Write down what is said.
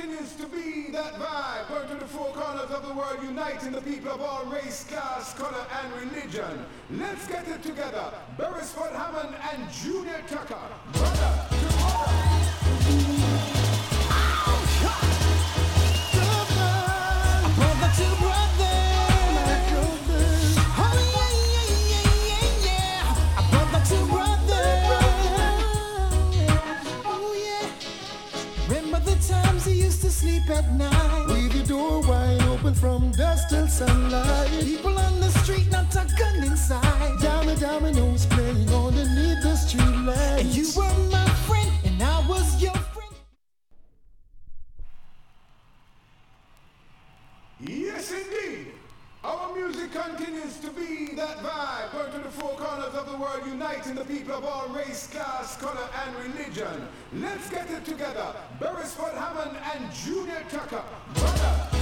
continues to be that vibe. Going to the four corners of the world, uniting the people of all race, class, color, and religion. Let's get it together. Beresford Hammond and Junior Tucker. Brother to brother. Sleep at night, leave your door wide open from dusk till sunlight. People on the street, not a gun inside. Dominoes playing underneath the street lights. And you were my friend, and I was your friend. Yes, indeed. Our music continues to be that vibe. Going to the four corners of the world, uniting the people of all race, class, color, and religion. Let's get it together. Beresford Hammond and Junior Tucker. Brother